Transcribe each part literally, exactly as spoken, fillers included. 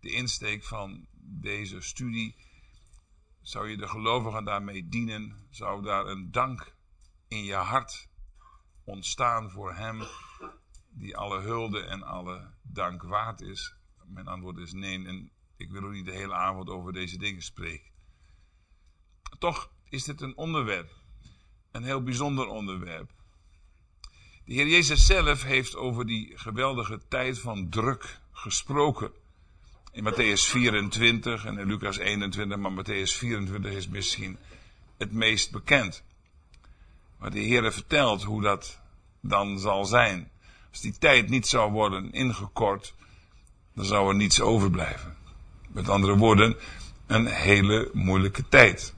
de insteek van deze studie. Zou je de gelovigen daarmee dienen? Zou daar een dank in je hart ontstaan voor hem die alle hulde en alle dank waard is? Mijn antwoord is nee, en ik wil ook niet de hele avond over deze dingen spreken. Toch is dit een onderwerp, een heel bijzonder onderwerp. De Heer Jezus zelf heeft over die geweldige tijd van druk gesproken. In Matthäus vierentwintig en in Lucas eenentwintig, maar Matthäus vierentwintig is misschien het meest bekend. Waar de Heer vertelt hoe dat dan zal zijn. Als die tijd niet zou worden ingekort, dan zou er niets overblijven. Met andere woorden, een hele moeilijke tijd.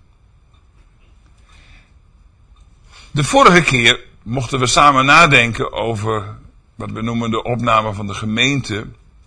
De vorige keer mochten we samen nadenken over wat we noemen de opname van de gemeente.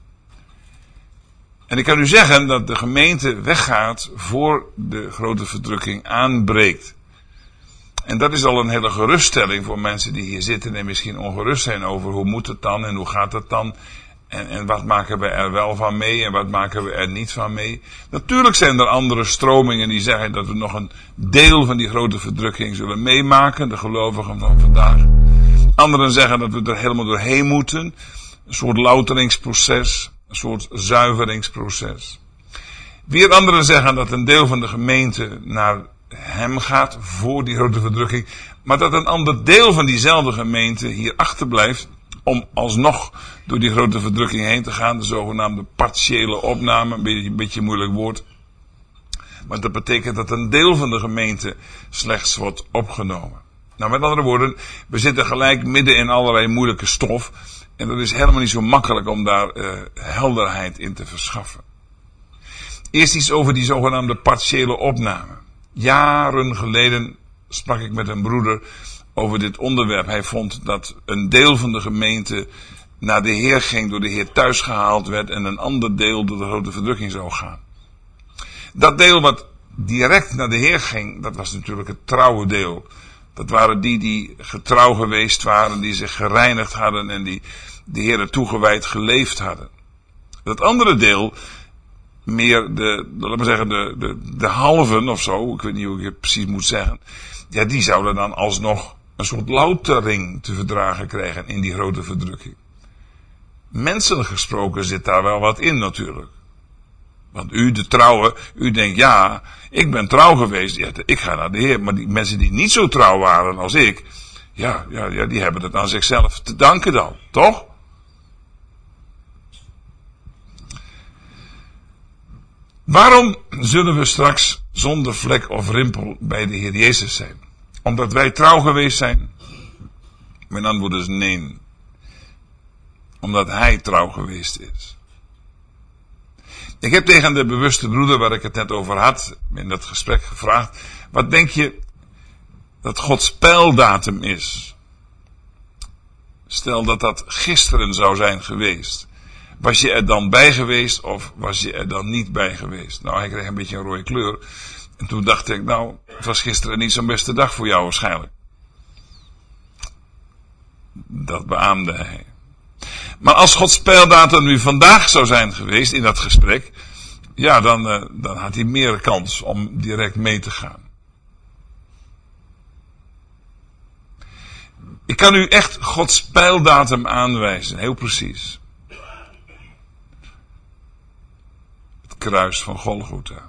En ik kan u zeggen dat de gemeente weggaat voor de grote verdrukking aanbreekt. En dat is al een hele geruststelling voor mensen die hier zitten en misschien ongerust zijn over hoe moet het dan en hoe gaat het dan. En, en wat maken we er wel van mee en wat maken we er niet van mee. Natuurlijk zijn er andere stromingen die zeggen dat we nog een deel van die grote verdrukking zullen meemaken. De gelovigen van vandaag. Anderen zeggen dat we er helemaal doorheen moeten. Een soort louteringsproces. Een soort zuiveringsproces. Weer anderen zeggen dat een deel van de gemeente naar hem gaat voor die grote verdrukking. Maar dat een ander deel van diezelfde gemeente hier achterblijft om alsnog door die grote verdrukking heen te gaan. De zogenaamde partiële opname. Een beetje, een beetje een moeilijk woord. Maar dat betekent dat een deel van de gemeente slechts wordt opgenomen. Nou, met andere woorden, we zitten gelijk midden in allerlei moeilijke stof. En dat is helemaal niet zo makkelijk om daar uh, helderheid in te verschaffen. Eerst iets over die zogenaamde partiële opname. Jaren geleden sprak ik met een broeder over dit onderwerp. Hij vond dat een deel van de gemeente naar de Heer ging, door de Heer thuis gehaald werd en een ander deel door de grote verdrukking zou gaan. Dat deel wat direct naar de Heer ging, dat was natuurlijk het trouwe deel. Dat waren die die getrouw geweest waren, die zich gereinigd hadden en die de Heer toegewijd geleefd hadden. Dat andere deel, meer de, laten we zeggen, de, de, de halven of zo, ik weet niet hoe ik het precies moet zeggen, ja, die zouden dan alsnog een soort loutering te verdragen krijgen in die grote verdrukking. Menselijk gesproken zit daar wel wat in natuurlijk. Want u, de trouwe, u denkt, ja, ik ben trouw geweest, ja, ik ga naar de Heer. Maar die mensen die niet zo trouw waren als ik, ja, ja, ja, die hebben het aan zichzelf te danken dan, toch? Waarom zullen we straks zonder vlek of rimpel bij de Heer Jezus zijn? Omdat wij trouw geweest zijn? Mijn antwoord is nee. Omdat Hij trouw geweest is. Ik heb tegen de bewuste broeder waar ik het net over had, in dat gesprek gevraagd, wat denk je dat Gods pijldatum is? Stel dat dat gisteren zou zijn geweest. Was je er dan bij geweest of was je er dan niet bij geweest? Nou, hij kreeg een beetje een rode kleur. En toen dacht ik, nou, het was gisteren niet zo'n beste dag voor jou waarschijnlijk. Dat beaamde hij. Maar als Gods pijldatum nu vandaag zou zijn geweest in dat gesprek, ja, dan, uh, dan had hij meer kans om direct mee te gaan. Ik kan u echt Gods pijldatum aanwijzen, heel precies. Het kruis van Golgotha.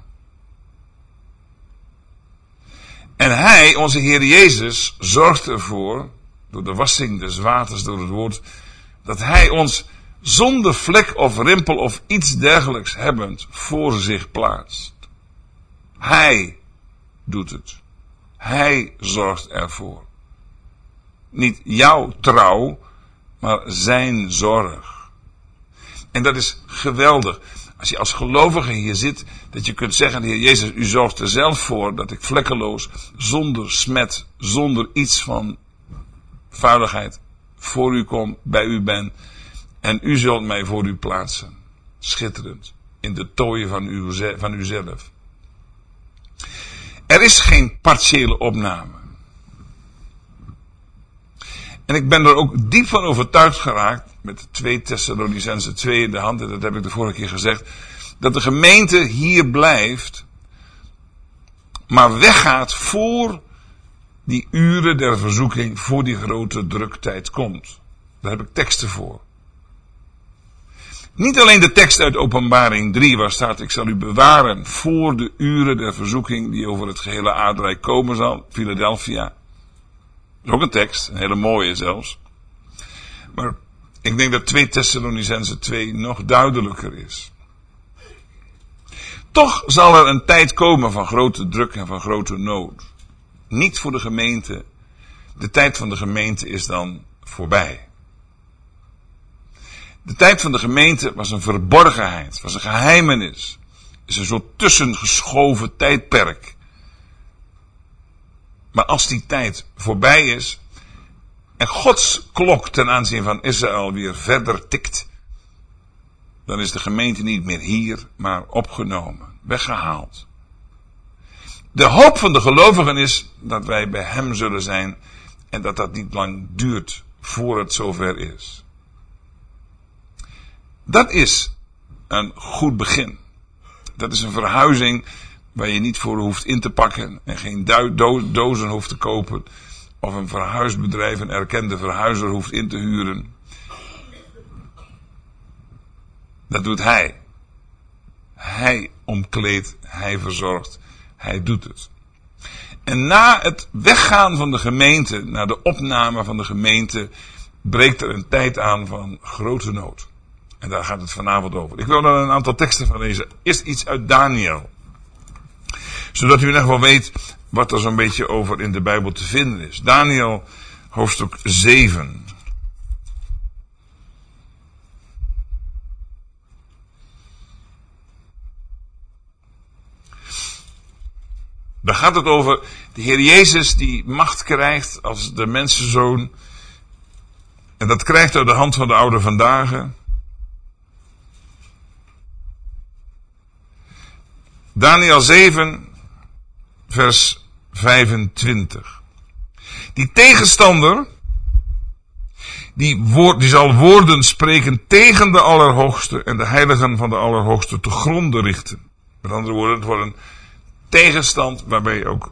En Hij, onze Heer Jezus, zorgt ervoor, door de wassing des waters, door het woord, dat Hij ons zonder vlek of rimpel of iets dergelijks hebbend voor zich plaatst. Hij doet het. Hij zorgt ervoor. Niet jouw trouw, maar zijn zorg. En dat is geweldig. Als je als gelovige hier zit, dat je kunt zeggen, de Heer Jezus, u zorgt er zelf voor dat ik vlekkeloos, zonder smet, zonder iets van vuiligheid, voor u kom, bij u ben. En u zult mij voor u plaatsen. Schitterend. In de tooien van, uw, van uzelf. Er is geen partiële opname. En ik ben er ook diep van overtuigd geraakt, met twee Thessalonicenzen twee in de hand, en dat heb ik de vorige keer gezegd, dat de gemeente hier blijft, maar weggaat voor die uren der verzoeking, voor die grote druktijd komt. Daar heb ik teksten voor. Niet alleen de tekst uit Openbaring drie, waar staat: ik zal u bewaren voor de uren der verzoeking die over het gehele aardrijk komen zal, Philadelphia. Dat is ook een tekst, een hele mooie zelfs. Maar ik denk dat twee Thessalonicenzen twee nog duidelijker is. Toch zal er een tijd komen van grote druk en van grote nood. Niet voor de gemeente. De tijd van de gemeente is dan voorbij. De tijd van de gemeente was een verborgenheid, was een geheimenis. Is een soort tussengeschoven tijdperk. Maar als die tijd voorbij is en Gods klok ten aanzien van Israël weer verder tikt, dan is de gemeente niet meer hier, maar opgenomen, weggehaald. De hoop van de gelovigen is dat wij bij hem zullen zijn en dat dat niet lang duurt voor het zover is. Dat is een goed begin. Dat is een verhuizing waar je niet voor hoeft in te pakken en geen do- do- dozen hoeft te kopen. Of een verhuisbedrijf, een erkende verhuizer hoeft in te huren. Dat doet hij. Hij omkleedt, hij verzorgt, hij doet het. En na het weggaan van de gemeente, na de opname van de gemeente, breekt er een tijd aan van grote nood. En daar gaat het vanavond over. Ik wil er een aantal teksten van lezen. Eerst iets uit Daniel. Zodat u in ieder geval weet wat er zo'n beetje over in de Bijbel te vinden is. Daniel, hoofdstuk zeven. Daar gaat het over de Heer Jezus die macht krijgt als de mensenzoon. En dat krijgt uit de hand van de oude vandaag. Daniel zeven, vers vijfentwintig. Die tegenstander, die, woord, die zal woorden spreken tegen de Allerhoogste en de heiligen van de Allerhoogste te gronde richten. Met andere woorden, het wordt een tegenstand waarbij ook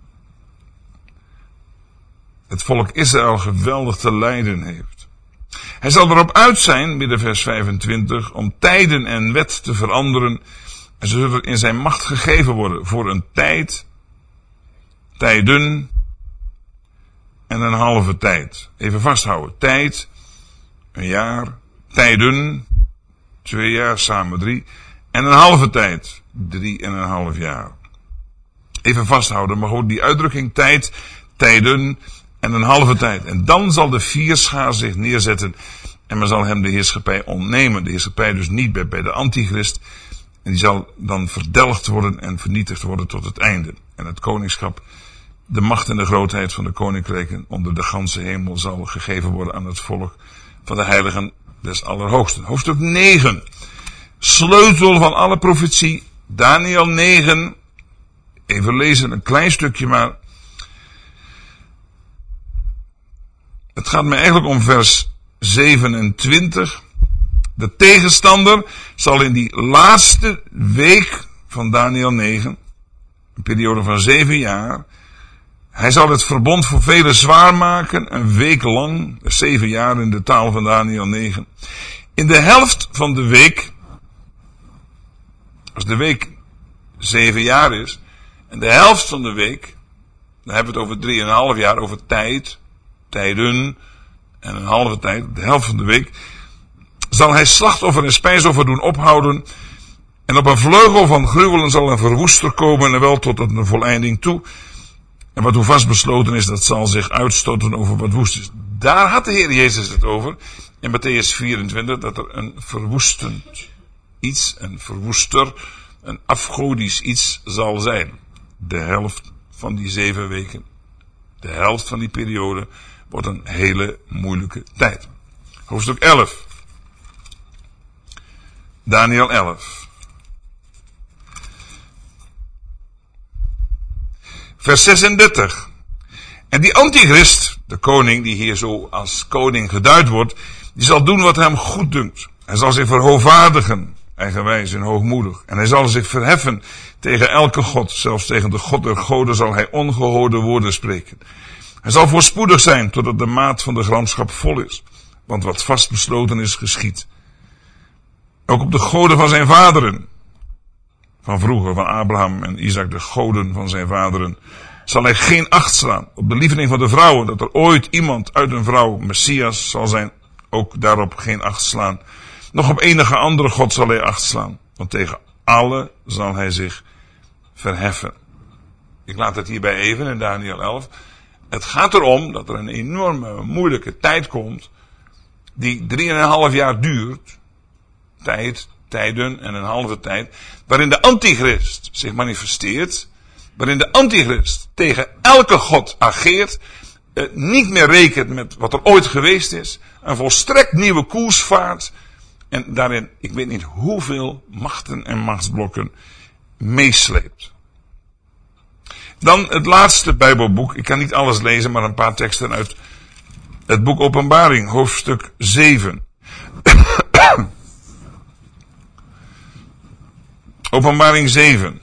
het volk Israël geweldig te lijden heeft. Hij zal erop uit zijn, midden vers vijfentwintig, om tijden en wet te veranderen. En ze zullen in zijn macht gegeven worden voor een tijd, tijden en een halve tijd. Even vasthouden. Tijd, een jaar, tijden, twee jaar, samen drie. En een halve tijd, drie en een half jaar. Even vasthouden, maar gewoon die uitdrukking tijd, tijden en een halve tijd. En dan zal de vierschaar zich neerzetten en men zal hem de heerschappij ontnemen. De heerschappij dus niet bij, bij de antichrist. En die zal dan verdelgd worden en vernietigd worden tot het einde. En het koningschap, de macht en de grootheid van de koninkrijken onder de ganse hemel zal gegeven worden aan het volk van de heiligen des Allerhoogsten. Hoofdstuk negen. Sleutel van alle profetie. Daniel negen. Even lezen, een klein stukje maar. Het gaat me eigenlijk om vers zevenentwintig. De tegenstander zal in die laatste week van Daniel negen, een periode van zeven jaar, hij zal het verbond voor velen zwaar maken, een week lang, zeven jaar in de taal van Daniel negen. In de helft van de week, als de week zeven jaar is, en de helft van de week, dan hebben we het over drieënhalf jaar, over tijd, tijden en een halve tijd, de helft van de week, zal hij slachtoffer en spijsoffer doen ophouden. En op een vleugel van gruwelen zal een verwoester komen en wel tot een voleinding toe. En wat hoe vastbesloten is, dat zal zich uitstoten over wat woest is. Daar had de Heer Jezus het over. In Matthäus vierentwintig, dat er een verwoestend iets, een verwoester, een afgodisch iets zal zijn. De helft van die zeven weken, de helft van die periode, wordt een hele moeilijke tijd. Hoofdstuk elf. Daniel elf. Vers zesendertig. En die antichrist, de koning die hier zo als koning geduid wordt, die zal doen wat hem goed dunkt. Hij zal zich verhoogvaardigen. eigenwijs en hoogmoedig. En hij zal zich verheffen tegen elke god, zelfs tegen de God der goden zal hij ongehoorde woorden spreken. Hij zal voorspoedig zijn totdat de maat van de gramschap vol is, want wat vastbesloten is geschied. Ook op de goden van zijn vaderen, van vroeger, van Abraham en Isaac, de goden van zijn vaderen, zal hij geen acht slaan. Op de lieveling van de vrouwen, dat er ooit iemand uit een vrouw Messias zal zijn, ook daarop geen acht slaan. Nog op enige andere god zal hij acht slaan, want tegen alle zal hij zich verheffen. Ik laat het hierbij even in Daniel elf. Het gaat erom dat er een enorme moeilijke tijd komt, die drieënhalf jaar duurt, tijd, tijden en een halve tijd, waarin de antichrist zich manifesteert, waarin de antichrist tegen elke god ageert, eh, niet meer rekent met wat er ooit geweest is, een volstrekt nieuwe koers vaart, en daarin, ik weet niet hoeveel machten en machtsblokken meesleept. Dan het laatste Bijbelboek. Ik kan niet alles lezen, maar een paar teksten uit het boek Openbaring, hoofdstuk zeven. Openbaring zeven.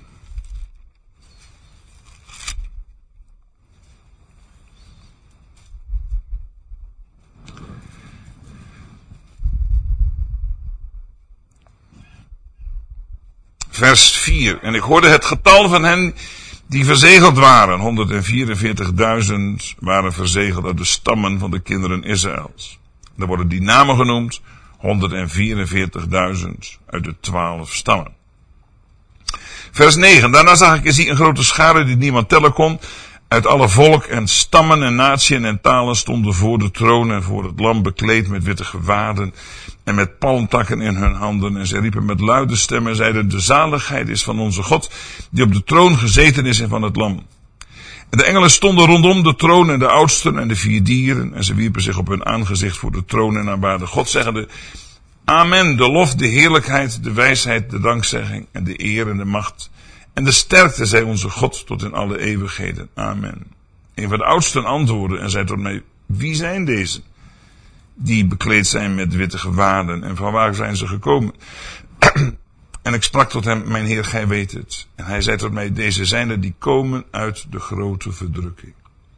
Vers vier. En ik hoorde het getal van hen die verzegeld waren. honderdvierenveertigduizend waren verzegeld uit de stammen van de kinderen Israëls. Dan worden die namen genoemd. honderdvierenveertigduizend uit de twaalf stammen. Vers negen. Daarna zag ik en zie een grote schare die niemand tellen kon. Uit alle volk en stammen en natieën en talen stonden voor de troon en voor het lam bekleed met witte gewaden en met palmtakken in hun handen. En zij riepen met luide stem en zeiden: de zaligheid is van onze God, die op de troon gezeten is en van het lam. En de engelen stonden rondom de troon en de oudsten en de vier dieren. En ze wierpen zich op hun aangezicht voor de troon en aanbaden God, zeggende: Amen, de lof, de heerlijkheid, de wijsheid, de dankzegging en de eer en de macht. En de sterkte zij onze God tot in alle eeuwigheden. Amen. Een van de oudsten antwoordde en zei tot mij: wie zijn deze die bekleed zijn met witte gewaden en van waar zijn ze gekomen? En ik sprak tot hem: mijn Heer, gij weet het. En hij zei tot mij: deze zijn er die komen uit de grote verdrukking.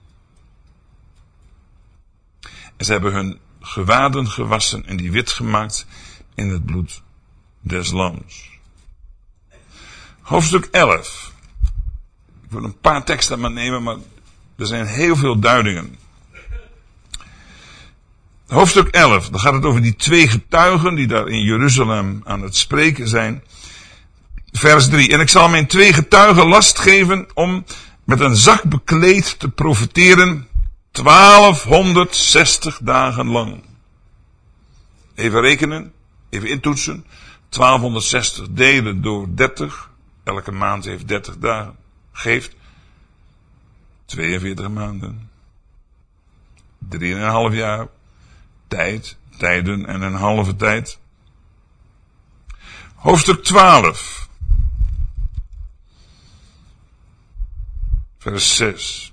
En ze hebben hun gewaden gewassen en die wit gemaakt in het bloed des lams. Hoofdstuk elf. Ik wil een paar teksten maar nemen, maar er zijn heel veel duidingen. Hoofdstuk elf, dan gaat het over die twee getuigen die daar in Jeruzalem aan het spreken zijn. Vers drie. En ik zal mijn twee getuigen last geven om met een zak bekleed te profeteren twaalfhonderdzestig dagen lang. Even rekenen, even intoetsen. twaalfhonderdzestig delen door dertig. Elke maand heeft dertig dagen. Geeft tweeënveertig maanden. drieënhalf jaar. Tijd, tijden en een halve tijd. Hoofdstuk twaalf. Vers zes.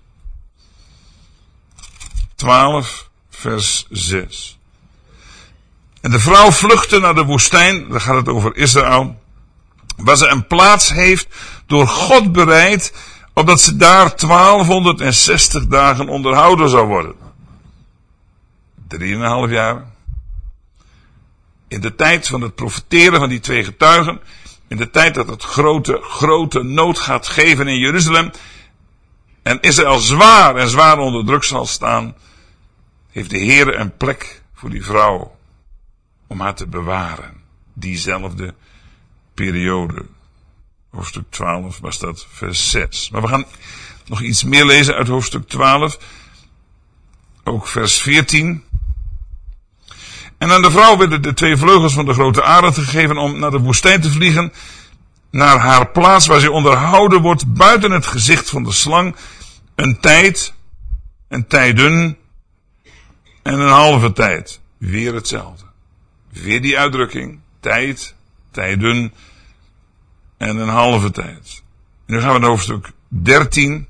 twaalf, vers zes. En de vrouw vluchtte naar de woestijn, daar gaat het over Israël, waar ze een plaats heeft door God bereid, opdat ze daar twaalfhonderdzestig dagen onderhouden zou worden. Drieënhalf jaar. In de tijd van het profeteren van die twee getuigen, in de tijd dat het grote, grote nood gaat geven in Jeruzalem, en Israël zwaar en zwaar onder druk zal staan, heeft de Heer een plek voor die vrouw om haar te bewaren. Diezelfde periode. Hoofdstuk twaalf was dat vers zes. Maar we gaan nog iets meer lezen uit hoofdstuk twaalf. Ook vers veertien. En aan de vrouw werden de twee vleugels van de grote arend gegeven om naar de woestijn te vliegen, naar haar plaats waar zij onderhouden wordt buiten het gezicht van de slang, een tijd, een tijden en een halve tijd. Weer hetzelfde. Weer die uitdrukking, tijd, tijden en een halve tijd. Nu gaan we naar hoofdstuk dertien,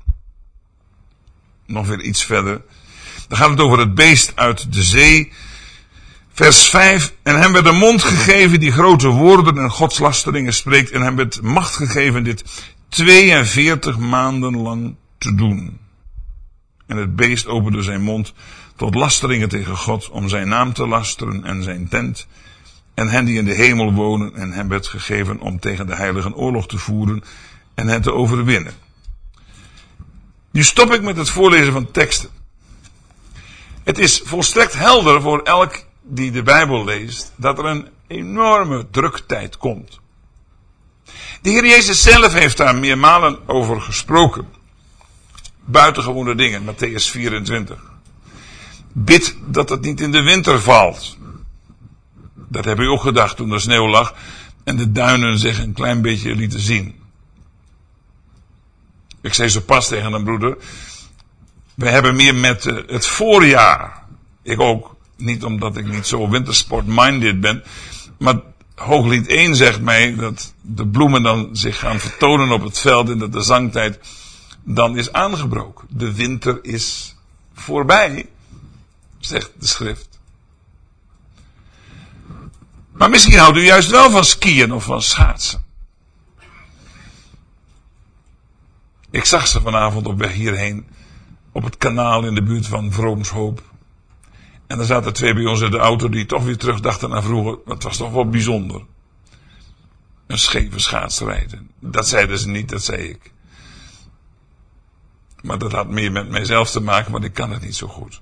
nog weer iets verder. Dan gaat het over het beest uit de zee. Vers vijf. En hem werd een mond gegeven die grote woorden en godslasteringen spreekt. En hem werd macht gegeven dit tweeënveertig maanden lang te doen. En het beest opende zijn mond tot lasteringen tegen God om zijn naam te lasteren en zijn tent. En hen die in de hemel wonen. En hem werd gegeven om tegen de heiligen oorlog te voeren en hen te overwinnen. Nu stop ik met het voorlezen van teksten. Het is volstrekt helder voor elk die de Bijbel leest dat er een enorme druktijd komt. De Heer Jezus zelf heeft daar meermalen over gesproken. Buitengewone dingen, Matthäus vierentwintig. Bid dat het niet in de winter valt. Dat heb u ook gedacht toen er sneeuw lag en de duinen zich een klein beetje lieten zien. Ik zei zo pas tegen een broeder, we hebben meer met uh, het voorjaar. Ik ook, niet omdat ik niet zo wintersport-minded ben, maar Hooglied één zegt mij dat de bloemen dan zich gaan vertonen op het veld en dat de zangtijd dan is aangebroken. De winter is voorbij, zegt de schrift. Maar misschien houdt u juist wel van skiën of van schaatsen. Ik zag ze vanavond op weg hierheen, op het kanaal in de buurt van Vroomshoop. En er zaten twee bij ons in de auto die toch weer terugdachten naar vroeger. Dat was toch wel bijzonder. Een scheve schaatsrijden. Dat zeiden ze niet, dat zei ik. Maar dat had meer met mijzelf te maken, want ik kan het niet zo goed.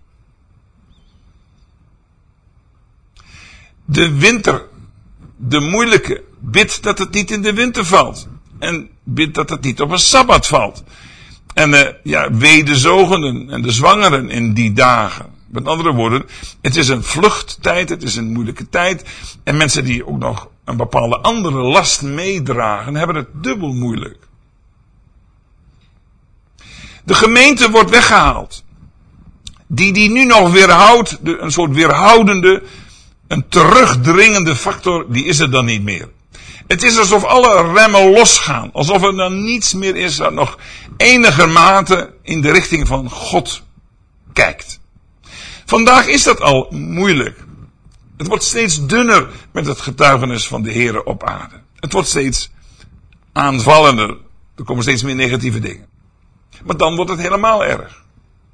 De winter, de moeilijke, bid dat het niet in de winter valt. En bid dat het niet op een sabbat valt. En uh, ja, wee de zogenden en de zwangeren in die dagen. Met andere woorden, het is een vluchttijd, het is een moeilijke tijd. En mensen die ook nog een bepaalde andere last meedragen, hebben het dubbel moeilijk. De gemeente wordt weggehaald. Die die nu nog weerhoudt, de, een soort weerhoudende, een terugdringende factor, die is er dan niet meer. Het is alsof alle remmen losgaan. Alsof er dan niets meer is dat nog enigermate in de richting van God kijkt. Vandaag is dat al moeilijk. Het wordt steeds dunner met het getuigenis van de Here op aarde. Het wordt steeds aanvallender. Er komen steeds meer negatieve dingen. Maar dan wordt het helemaal erg.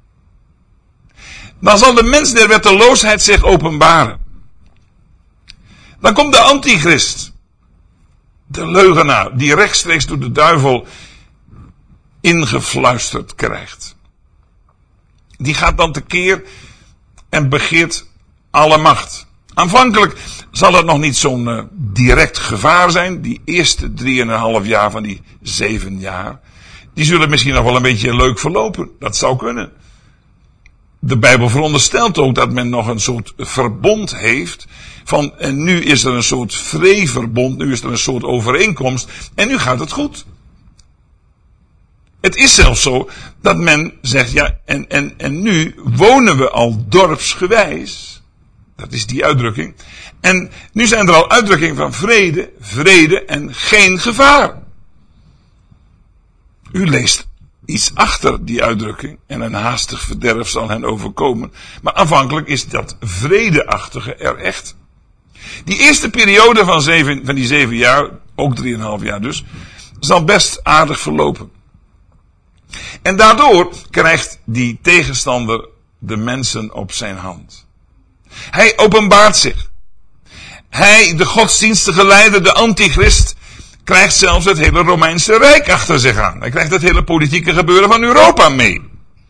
Dan zal de mens der wetteloosheid zich openbaren. Dan komt de antichrist. De leugenaar die rechtstreeks door de duivel ingefluisterd krijgt. Die gaat dan tekeer en begeert alle macht. Aanvankelijk zal het nog niet zo'n uh, direct gevaar zijn. Die eerste drieënhalf jaar van die zeven jaar. Die zullen misschien nog wel een beetje leuk verlopen. Dat zou kunnen. De Bijbel veronderstelt ook dat men nog een soort verbond heeft. Van, en nu is er een soort vreeverbond. Nu is er een soort overeenkomst. En nu gaat het goed. Het is zelfs zo dat men zegt, ja, en, en, en nu wonen we al dorpsgewijs. Dat is die uitdrukking. En nu zijn er al uitdrukkingen van vrede, vrede en geen gevaar. U leest iets achter die uitdrukking en een haastig verderf zal hen overkomen. Maar aanvankelijk is dat vredeachtige er echt. Die eerste periode van, zeven, van die zeven jaar, ook drieënhalf jaar dus, zal best aardig verlopen. En daardoor krijgt die tegenstander de mensen op zijn hand. Hij openbaart zich. Hij, de godsdienstige leider, de antichrist, krijgt zelfs het hele Romeinse Rijk achter zich aan. Hij krijgt het hele politieke gebeuren van Europa mee.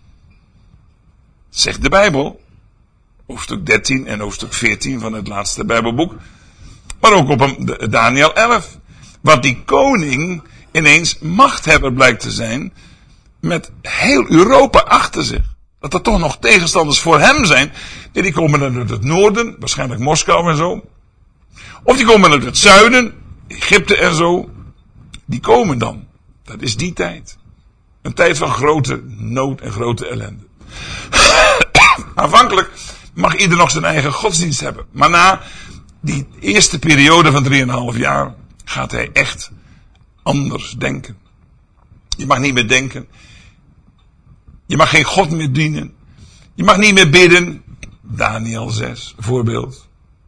Zegt de Bijbel. Hoofdstuk dertien en hoofdstuk veertien van het laatste Bijbelboek. Maar ook op een, Daniel elf. Want die koning ineens machthebber blijkt te zijn. Met heel Europa achter zich. Dat er toch nog tegenstanders voor hem zijn. En die komen dan uit het noorden. Waarschijnlijk Moskou en zo. Of die komen uit het zuiden. Egypte en zo. Die komen dan. Dat is die tijd. Een tijd van grote nood en grote ellende. Aanvankelijk mag ieder nog zijn eigen godsdienst hebben. Maar na die eerste periode van drieënhalf jaar gaat hij echt anders denken. Je mag niet meer denken. Je mag geen God meer dienen. Je mag niet meer bidden. Daniel zes, voorbeeld.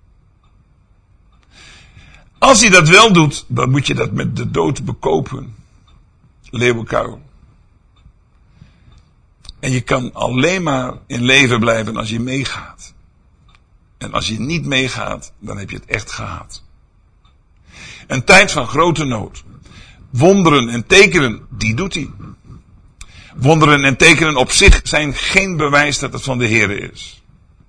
Als hij dat wel doet, dan moet je dat met de dood bekopen. Leeuwenkuil. En je kan alleen maar in leven blijven als je meegaat. En als je niet meegaat, dan heb je het echt gehad. Een tijd van grote nood. Wonderen en tekenen, die doet hij. Wonderen en tekenen op zich zijn geen bewijs dat het van de Heere is.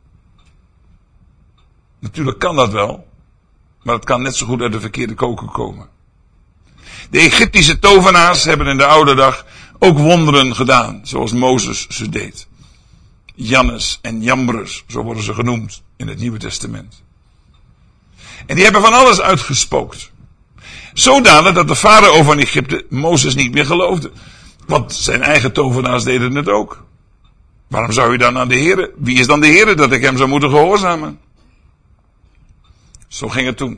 Natuurlijk kan dat wel. Maar het kan net zo goed uit de verkeerde koker komen. De Egyptische tovenaars hebben in de oude dag ook wonderen gedaan. Zoals Mozes ze deed. Jannes en Jambres, zo worden ze genoemd in het Nieuwe Testament. En die hebben van alles uitgespookt. Zodanig dat de farao van Egypte Mozes niet meer geloofde. Want zijn eigen tovenaars deden het ook. Waarom zou je dan aan de Heere? Wie is dan de Heere dat ik hem zou moeten gehoorzamen? Zo ging het toen.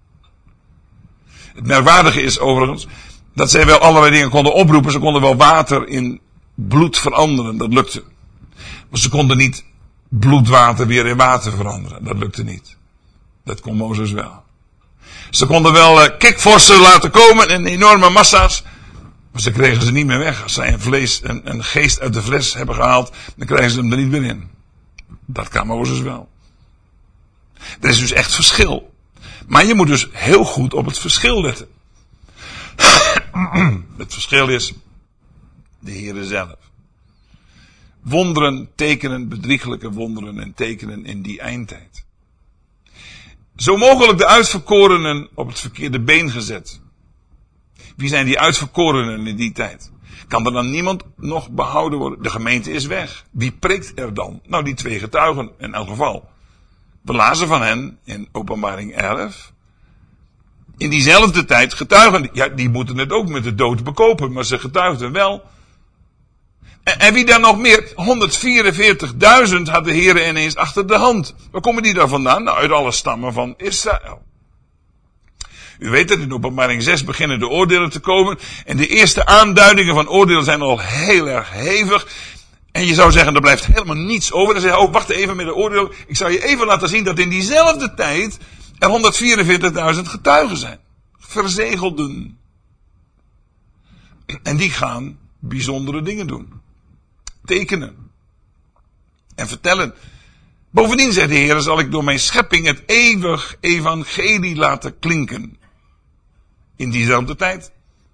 Het merkwaardige is overigens dat zij wel allerlei dingen konden oproepen. Ze konden wel water in bloed veranderen. Dat lukte. Maar ze konden niet bloedwater weer in water veranderen. Dat lukte niet. Dat kon Mozes wel. Ze konden wel uh, kikvorsen laten komen in enorme massa's. Maar ze kregen ze niet meer weg. Als zij een, vlees, een, een geest uit de fles hebben gehaald, dan krijgen ze hem er niet meer in. Dat kan Mozes wel. Er is dus echt verschil. Maar je moet dus heel goed op het verschil letten. Het verschil is de Heere zelf. Wonderen, tekenen, bedrieglijke wonderen en tekenen in die eindtijd. Zo mogelijk de uitverkorenen op het verkeerde been gezet. Wie zijn die uitverkorenen in die tijd? Kan er dan niemand nog behouden worden? De gemeente is weg. Wie preekt er dan? Nou, die twee getuigen in elk geval. We lazen van hen in Openbaring elf. In diezelfde tijd getuigen. Ja, die moeten het ook met de dood bekopen, maar ze getuigden wel. En, en wie dan nog meer? honderdvierenveertigduizend had de Heere ineens achter de hand. Waar komen die daar vandaan? Nou, uit alle stammen van Israël. U weet dat in Openbaring zes beginnen de oordelen te komen. En de eerste aanduidingen van oordelen zijn al heel erg hevig. En je zou zeggen, er blijft helemaal niets over. Dan zeg je, oh, wacht even met de oordeel. Ik zou je even laten zien dat in diezelfde tijd er honderdvierenveertigduizend getuigen zijn. Verzegelden. En die gaan bijzondere dingen doen. Tekenen. En vertellen. Bovendien, zegt de Heer, zal ik door mijn schepping het eeuwig evangelie laten klinken. In diezelfde tijd.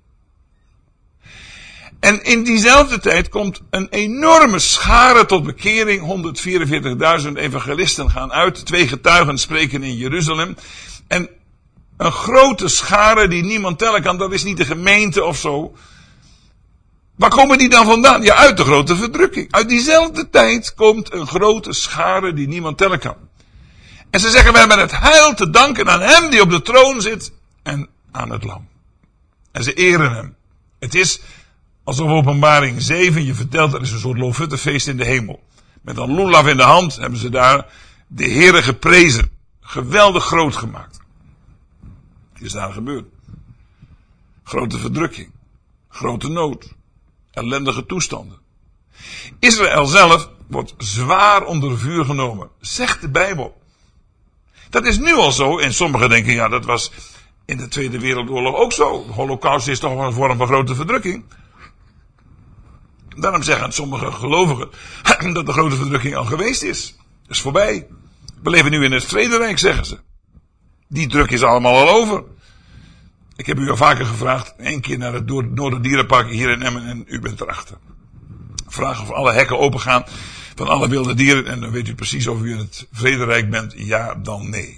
En in diezelfde tijd komt een enorme schare tot bekering. honderdvierenveertigduizend evangelisten gaan uit. Twee getuigen spreken in Jeruzalem. En een grote schare die niemand tellen kan. Dat is niet de gemeente of zo. Waar komen die dan vandaan? Ja, uit de grote verdrukking. Uit diezelfde tijd komt een grote schare die niemand tellen kan. En ze zeggen, we hebben het heil te danken aan hem die op de troon zit. En aan het lam. En ze eren hem. Het is alsof Openbaring zeven je vertelt, er is een soort Lofuttefeest in de hemel. Met een loelaf in de hand hebben ze daar de Heere geprezen. Geweldig groot gemaakt. Het is daar gebeurd. Grote verdrukking. Grote nood. Ellendige toestanden. Israël zelf wordt zwaar onder vuur genomen. Zegt de Bijbel. Dat is nu al zo. En sommigen denken, ja, dat was in de Tweede Wereldoorlog ook zo. De Holocaust is toch wel een vorm van grote verdrukking. Daarom zeggen sommige gelovigen dat de grote verdrukking al geweest is. Dat is voorbij. We leven nu in het Vrederijk, zeggen ze. Die druk is allemaal al over. Ik heb u al vaker gevraagd, één keer naar het Noorderdierenpark hier in Emmen en u bent erachter. Vraag of alle hekken opengaan van alle wilde dieren en dan weet u precies of u in het Vrederijk bent, ja dan nee.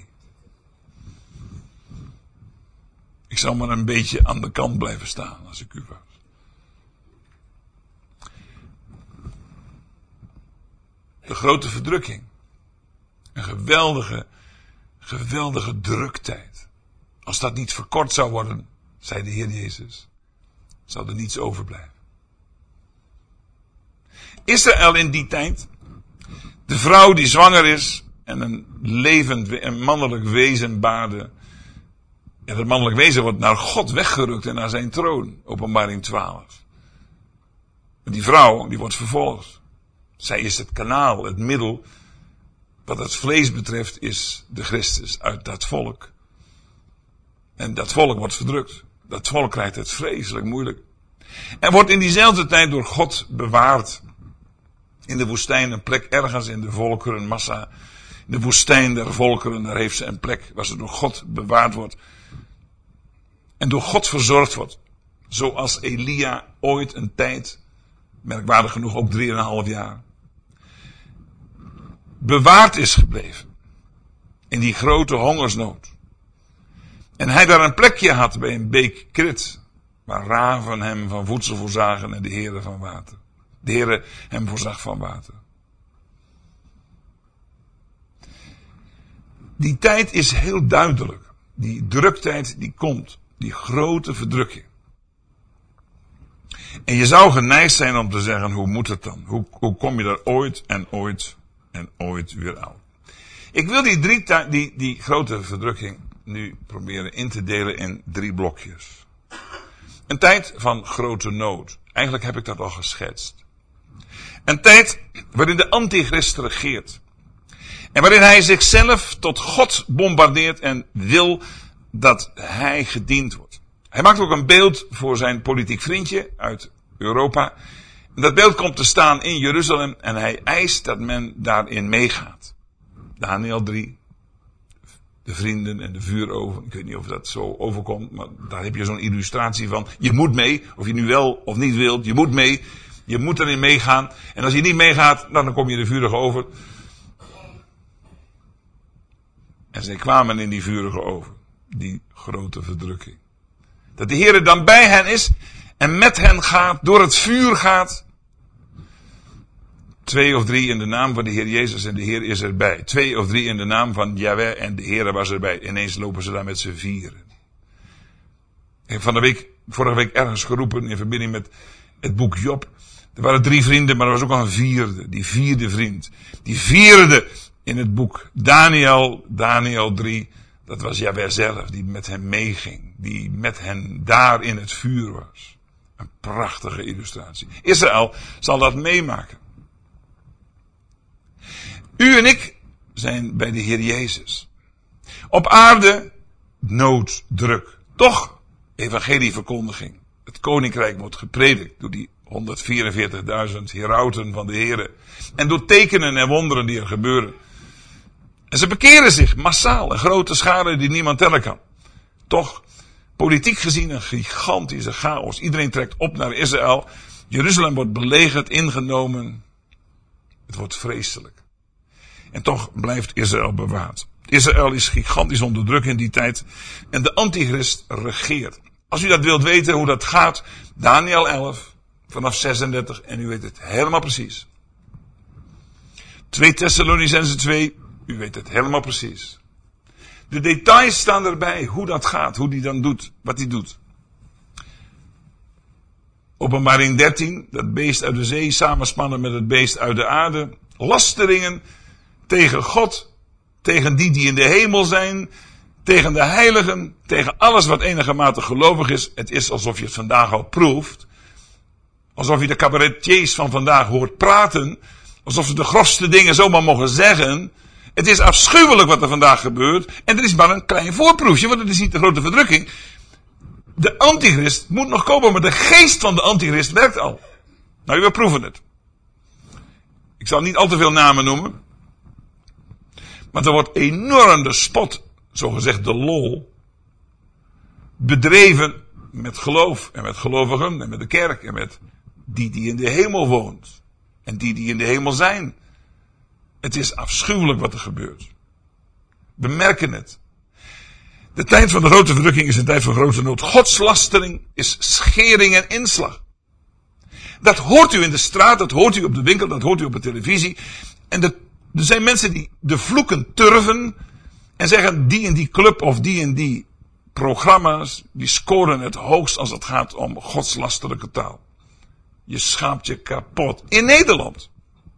Ik zal maar een beetje aan de kant blijven staan als ik u was. De grote verdrukking. Een geweldige, geweldige druktijd. Als dat niet verkort zou worden, zei de Heer Jezus, zou er niets overblijven. Israël in die tijd, de vrouw die zwanger is en een levend, een mannelijk wezen baarde. En dat mannelijk wezen wordt naar God weggerukt en naar zijn troon, Openbaring twaalf. En die vrouw, die wordt vervolgd. Zij is het kanaal, het middel. Wat het vlees betreft is de Christus uit dat volk. En dat volk wordt verdrukt. Dat volk krijgt het vreselijk moeilijk. En wordt in diezelfde tijd door God bewaard. In de woestijn een plek ergens in de volkerenmassa. In de woestijn der volkeren, daar heeft ze een plek waar ze door God bewaard wordt. En door God verzorgd wordt. Zoals Elia ooit een tijd, merkwaardig genoeg ook drieënhalf jaar, bewaard is gebleven. In die grote hongersnood. En hij daar een plekje had bij een beek Krit. Waar raven hem van voedsel voorzagen en de Heere van water. De Heere hem voorzag van water. Die tijd is heel duidelijk. Die druktijd die komt. Die grote verdrukking. En je zou geneigd zijn om te zeggen, hoe moet het dan? Hoe, hoe kom je daar ooit en ooit en ooit weer uit? Ik wil die, drie, die, die grote verdrukking nu proberen in te delen in drie blokjes. Een tijd van grote nood. Eigenlijk heb ik dat al geschetst. Een tijd waarin de antichrist regeert. En waarin hij zichzelf tot God bombardeert en wil dat hij gediend wordt. Hij maakt ook een beeld voor zijn politiek vriendje uit Europa. En dat beeld komt te staan in Jeruzalem en hij eist dat men daarin meegaat. Daniel drie. De vrienden en de vuuroven. Ik weet niet of dat zo overkomt, maar daar heb je zo'n illustratie van. Je moet mee, of je nu wel of niet wilt. Je moet mee. Je moet erin meegaan. En als je niet meegaat, dan kom je de vurige oven. En zij kwamen in die vurige oven. Die grote verdrukking. Dat de Heer dan bij hen is en met hen gaat, door het vuur gaat. Twee of drie in de naam van de Heer Jezus en de Heer is erbij. Twee of drie in de naam van Yahweh en de Heer was erbij. Ineens lopen ze daar met z'n vieren. Ik heb van de week, vorige week ergens geroepen in verbinding met het boek Job. Er waren drie vrienden, maar er was ook al een vierde. Die vierde vriend. Die vierde in het boek Daniel, Daniel drie. Dat was Yahweh zelf die met hem meeging. Die met hen daar in het vuur was. Een prachtige illustratie. Israël zal dat meemaken. U en ik zijn bij de Heer Jezus. Op aarde nood, druk. Toch evangelieverkondiging. Het koninkrijk wordt gepredikt door die honderdvierenveertigduizend herauten van de Heer. En door tekenen en wonderen die er gebeuren. En ze bekeren zich massaal. Een grote schade die niemand tellen kan. Toch, politiek gezien een gigantische chaos. Iedereen trekt op naar Israël. Jeruzalem wordt belegerd, ingenomen. Het wordt vreselijk. En toch blijft Israël bewaard. Israël is gigantisch onder druk in die tijd. En de antichrist regeert. Als u dat wilt weten hoe dat gaat. Daniel elf, vanaf zesendertig. En u weet het helemaal precies. twee Thessalonicense twee. U weet het helemaal precies. De details staan erbij. Hoe dat gaat. Hoe die dan doet. Wat hij doet. Openbaring dertien. Dat beest uit de zee samenspannen met het beest uit de aarde. Lasteringen. Tegen God, tegen die die in de hemel zijn, tegen de heiligen, tegen alles wat enigermate gelovig is. Het is alsof je het vandaag al proeft. Alsof je de cabaretiers van vandaag hoort praten. Alsof ze de grofste dingen zomaar mogen zeggen. Het is afschuwelijk wat er vandaag gebeurt. En er is maar een klein voorproefje, want het is niet de grote verdrukking. De antichrist moet nog komen, maar de geest van de antichrist werkt al. Nou, we proeven het. Ik zal niet al te veel namen noemen. Maar er wordt enorm de spot, zogezegd de lol, bedreven met geloof en met gelovigen en met de kerk en met die die in de hemel woont en die die in de hemel zijn. Het is afschuwelijk wat er gebeurt. We merken het. De tijd van de grote verdrukking is een tijd van grote nood. Godslastering is schering en inslag. Dat hoort u in de straat, dat hoort u op de winkel, dat hoort u op de televisie. En de Er zijn mensen die de vloeken turven en zeggen die en die club of die en die programma's, die scoren het hoogst als het gaat om godslasterlijke taal. Je schaamt je kapot. In Nederland.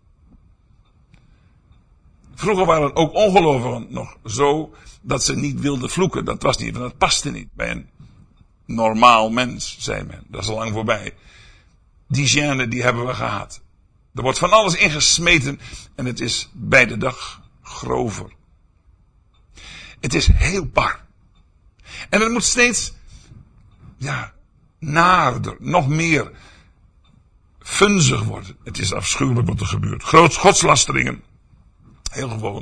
Vroeger waren ook ongelovigen nog zo dat ze niet wilden vloeken. Dat was niet, want dat paste niet bij een normaal mens, zei men. Dat is al lang voorbij. Die gêne die hebben we gehad. Er wordt van alles ingesmeten en het is bij de dag grover. Het is heel bar. En het moet steeds, ja, naarder, nog meer funzig worden. Het is afschuwelijk wat er gebeurt. Groots godslasteringen. Heel gewoon.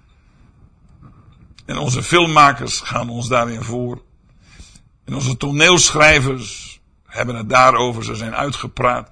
En onze filmmakers gaan ons daarin voor. En onze toneelschrijvers hebben het daarover. Ze zijn uitgepraat.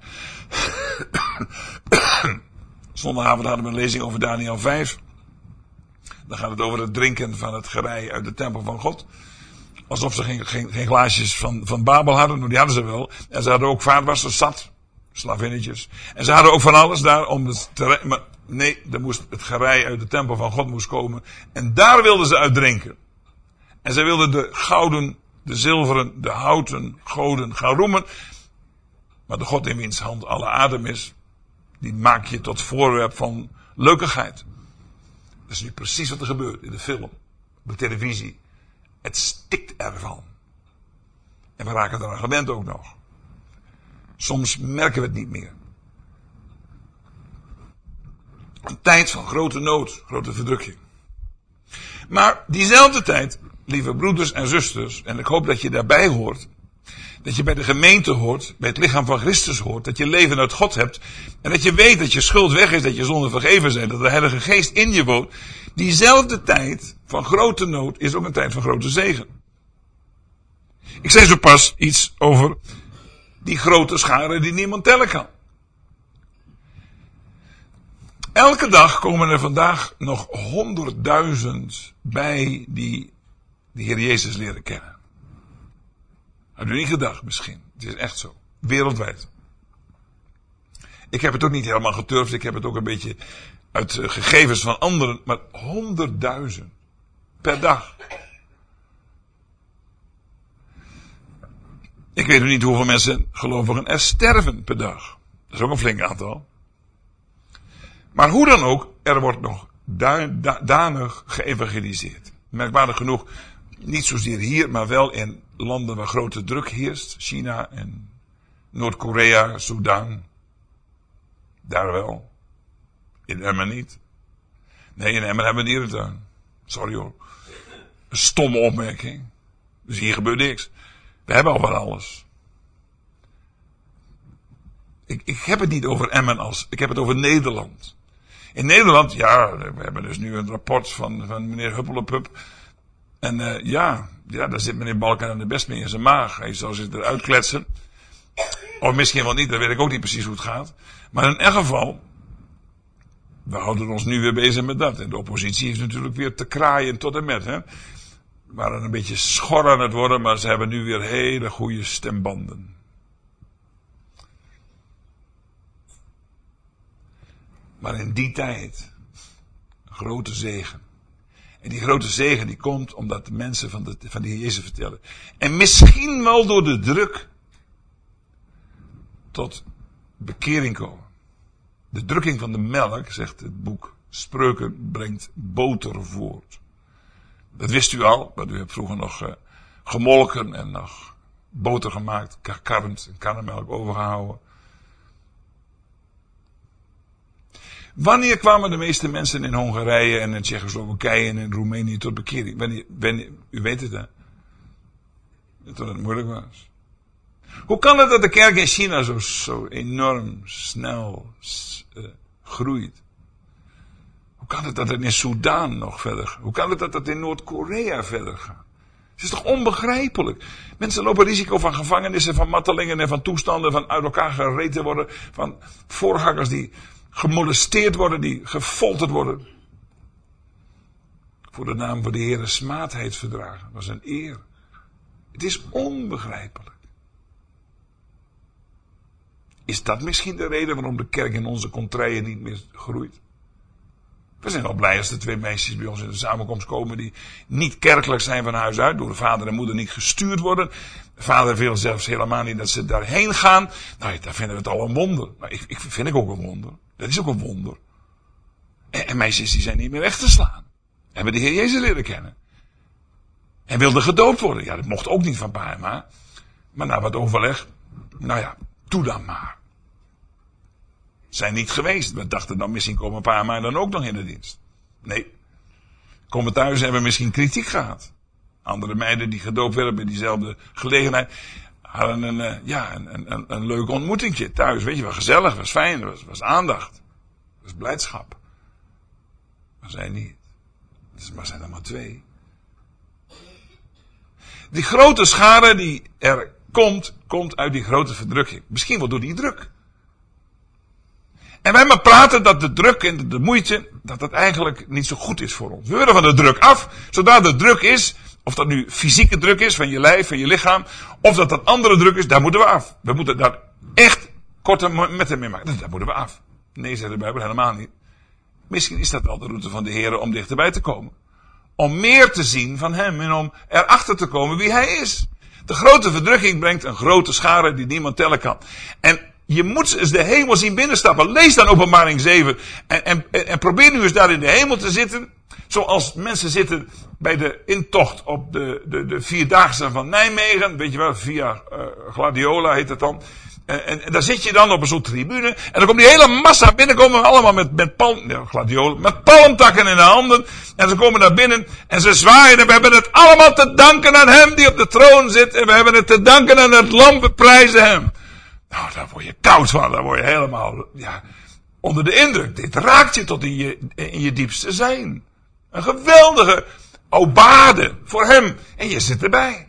Zondagavond hadden we een lezing over Daniel vijf. Dan gaat het over het drinken van het gerei uit de tempel van God. Alsof ze geen, geen, geen glaasjes van, van Babel hadden. Nou, die hadden ze wel. En ze hadden ook vaatwassers zat. Slavinnetjes. En ze hadden ook van alles daar om het te... Maar nee, er moest het gerei uit de tempel van God moest komen. En daar wilden ze uit drinken. En zij wilden de gouden, de zilveren, de houten goden gaan roemen. Maar de God in wiens hand alle adem is, die maak je tot voorwerp van leukigheid. Dat is nu precies wat er gebeurt in de film, op de televisie. Het stikt ervan. En we raken eraan gewend ook nog. Soms merken we het niet meer. Een tijd van grote nood, grote verdrukking. Maar diezelfde tijd, lieve broeders en zusters, en ik hoop dat je daarbij hoort, dat je bij de gemeente hoort, bij het lichaam van Christus hoort, dat je leven uit God hebt, en dat je weet dat je schuld weg is, dat je zonden vergeven zijn, dat de Heilige Geest in je woont. Diezelfde tijd van grote nood is ook een tijd van grote zegen. Ik zei zo pas iets over die grote schare die niemand tellen kan. Elke dag komen er vandaag nog honderdduizend bij die de Heer Jezus leren kennen. Had u niet gedacht misschien. Het is echt zo. Wereldwijd. Ik heb het ook niet helemaal geturfd. Ik heb het ook een beetje uit uh, gegevens van anderen. Maar honderdduizend per dag. Ik weet nog niet hoeveel mensen gelovigen er sterven per dag. Dat is ook een flink aantal. Maar hoe dan ook, er wordt nog du- da- danig geëvangeliseerd. Merkwaardig genoeg, niet zozeer hier, maar wel in landen waar grote druk heerst. China en Noord-Korea, Sudan. Daar wel. In Emmen niet. Nee, in Emmen hebben we een dierentuin. Sorry hoor. Een stomme opmerking. Dus hier gebeurt niks. We hebben al van alles. Ik, ik heb het niet over Emmen als, ik heb het over Nederland. In Nederland, ja, we hebben dus nu een rapport van, van meneer Huppelepup. En uh, ja, ja, daar zit meneer Balkenende best mee in zijn maag. Hij zal zich eruit kletsen. Of misschien wel niet, dat weet ik ook niet precies hoe het gaat. Maar in elk geval, we houden ons nu weer bezig met dat. En de oppositie is natuurlijk weer te kraaien tot en met. Hè. We waren een beetje schor aan het worden, maar ze hebben nu weer hele goede stembanden. Maar in die tijd, een grote zegen. En die grote zegen die komt omdat de mensen van de, van de Heer Jezus vertellen. En misschien wel door de druk tot bekering komen. De drukking van de melk, zegt het boek Spreuken, brengt boter voort. Dat wist u al, want u hebt vroeger nog uh, gemolken en nog boter gemaakt, gekarmd en karnemelk overgehouden. Wanneer kwamen de meeste mensen in Hongarije en in Tsjechoslowakije en in Roemenië tot bekering? Wanneer, wanneer, u weet het hè? Toen het moeilijk was. Hoe kan het dat de kerk in China zo, zo enorm snel uh, groeit? Hoe kan het dat het in Sudan nog verder gaat? Hoe kan het dat het in Noord-Korea verder gaat? Het is toch onbegrijpelijk? Mensen lopen risico van gevangenissen, van martelingen en van toestanden, van uit elkaar gereten worden, van voorgangers die gemolesteerd worden, die gefolterd worden. Voor de naam van de Heer smaadheid verdragen. Dat is een eer. Het is onbegrijpelijk. Is dat misschien de reden waarom de kerk in onze contraien niet meer groeit? We zijn wel blij als er twee meisjes bij ons in de samenkomst komen die niet kerkelijk zijn van huis uit, door de vader en moeder niet gestuurd worden. De vader wil zelfs helemaal niet dat ze daarheen gaan. Nou, daar vinden we het al een wonder. Nou, ik, ik vind ik ook een wonder. Dat is ook een wonder. En, en meisjes die zijn niet meer weg te slaan. Hebben de Heer Jezus leren kennen. En wilden gedoopt worden. Ja, dat mocht ook niet van pa en ma. Maar na wat overleg, nou ja, doe dan maar. Zijn niet geweest. We dachten dan misschien komen pa en ma dan ook nog in de dienst. Nee. Komen thuis en hebben misschien kritiek gehad. Andere meiden die gedoopt werden bij diezelfde gelegenheid. Hadden een, uh, ja, een, een, een leuk ontmoetingje thuis. Weet je wel, gezellig, was fijn, was, was aandacht. Was blijdschap. Maar zij niet. Maar zijn er maar twee. Die grote schare die er komt, komt uit die grote verdrukking. Misschien wel door die druk. En wij maar praten dat de druk en de moeite, dat dat eigenlijk niet zo goed is voor ons. We willen van de druk af. Zodra de druk is, of dat nu fysieke druk is van je lijf, van je lichaam, of dat dat andere druk is, daar moeten we af. We moeten daar echt korte metten mee maken. Daar moeten we af. Nee, zegt de Bijbel, helemaal niet. Misschien is dat wel de route van de Heer om dichterbij te komen. Om meer te zien van hem en om erachter te komen wie hij is. De grote verdrukking brengt een grote schare die niemand tellen kan. En je moet eens de hemel zien binnenstappen. Lees dan Openbaring zeven. En, en, en probeer nu eens daar in de hemel te zitten. Zoals mensen zitten bij de intocht op de, de, de Vierdaagse van Nijmegen. Weet je wel, via uh, Gladiola heet het dan. En, en, en daar zit je dan op een soort tribune. En dan komt die hele massa binnenkomen. Allemaal met, met, palm, ja, gladiolen, met palmtakken in de handen. En ze komen naar binnen. En ze zwaaien. En we hebben het allemaal te danken aan hem die op de troon zit. En we hebben het te danken aan het lam. We prijzen hem. Nou, daar word je koud van. Daar word je helemaal ja, onder de indruk. Dit raakt je tot in je, in je diepste zijn. Een geweldige obade voor hem. En je zit erbij.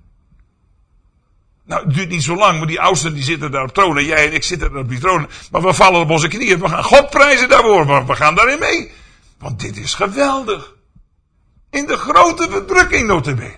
Nou, het duurt niet zo lang, maar die oudsten die zitten daar op tronen. Jij en ik zitten daar op die tronen. Maar we vallen op onze knieën. We gaan God prijzen daarvoor. Maar we gaan daarin mee. Want dit is geweldig. In de grote verdrukking nota bene.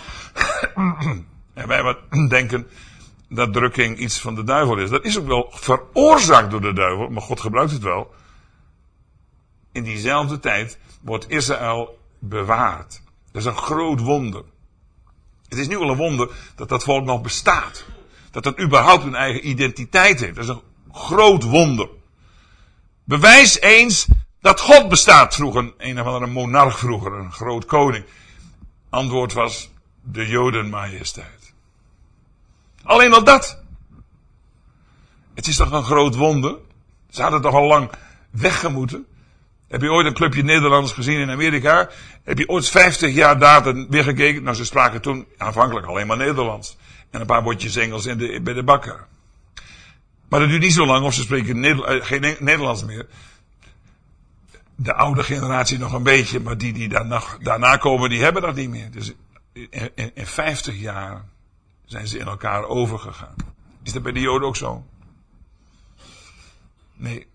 En wij wat denken dat drukking iets van de duivel is. Dat is ook wel veroorzaakt door de duivel. Maar God gebruikt het wel. In diezelfde tijd wordt Israël bewaard. Dat is een groot wonder. Het is nu wel een wonder dat dat volk nog bestaat. Dat dat überhaupt een eigen identiteit heeft. Dat is een groot wonder. Bewijs eens dat God bestaat, vroeg een, een of andere monarch vroeger, een groot koning. Antwoord was de Jodenmajesteit. Alleen al dat. Het is toch een groot wonder. Ze hadden toch al lang weggemoeten. Heb je ooit een clubje Nederlanders gezien in Amerika? Heb je ooit vijftig jaar daar weer gekeken? Nou, ze spraken toen aanvankelijk alleen maar Nederlands. En een paar woordjes Engels in de, bij de bakker. Maar dat duurt niet zo lang of ze spreken Neder, geen Nederlands meer. De oude generatie nog een beetje, maar die die daarna, daarna komen, die hebben dat niet meer. Dus in, in, in vijftig jaar zijn ze in elkaar overgegaan. Is dat bij de Joden ook zo? Nee.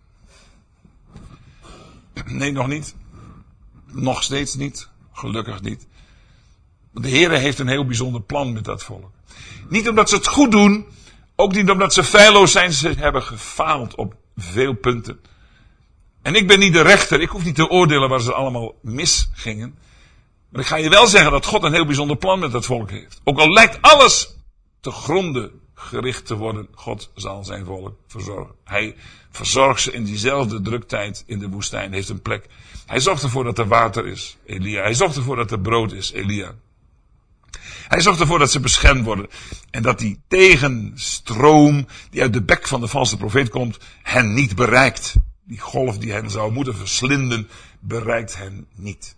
Nee, nog niet. Nog steeds niet. Gelukkig niet. De Heer heeft een heel bijzonder plan met dat volk. Niet omdat ze het goed doen. Ook niet omdat ze feilloos zijn. Ze hebben gefaald op veel punten. En ik ben niet de rechter. Ik hoef niet te oordelen waar ze allemaal misgingen. Maar ik ga je wel zeggen dat God een heel bijzonder plan met dat volk heeft. Ook al lijkt alles te gronden gericht te worden. God zal zijn volk verzorgen. Hij verzorgt ze in diezelfde druktijd in de woestijn. Heeft een plek. Hij zorgt ervoor dat er water is. Elia. Hij zorgt ervoor dat er brood is. Elia. Hij zorgt ervoor dat ze beschermd worden. En dat die tegenstroom die uit de bek van de valse profeet komt, hen niet bereikt. Die golf die hen zou moeten verslinden, bereikt hen niet.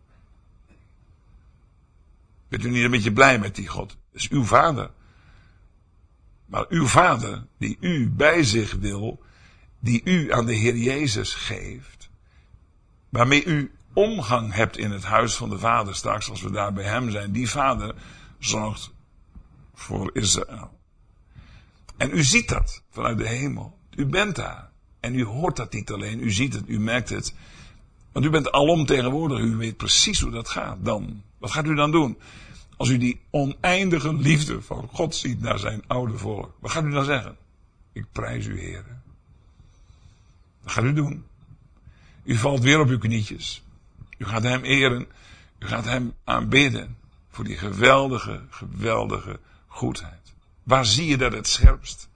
Bent u niet een beetje blij met die God? Dat is uw vader. Maar uw vader, die u bij zich wil, die u aan de Heer Jezus geeft, waarmee u omgang hebt in het huis van de vader straks als we daar bij hem zijn, die vader zorgt voor Israël. En u ziet dat vanuit de hemel. U bent daar. En u hoort dat niet alleen, u ziet het, u merkt het. Want u bent alomtegenwoordig, u weet precies hoe dat gaat. Dan, wat gaat u dan doen? Als u die oneindige liefde van God ziet naar zijn oude volk. Wat gaat u dan zeggen? Ik prijs u, Heer. Wat gaat u doen? U valt weer op uw knietjes. U gaat hem eren. U gaat hem aanbidden. Voor die geweldige, geweldige goedheid. Waar zie je dat het scherpst?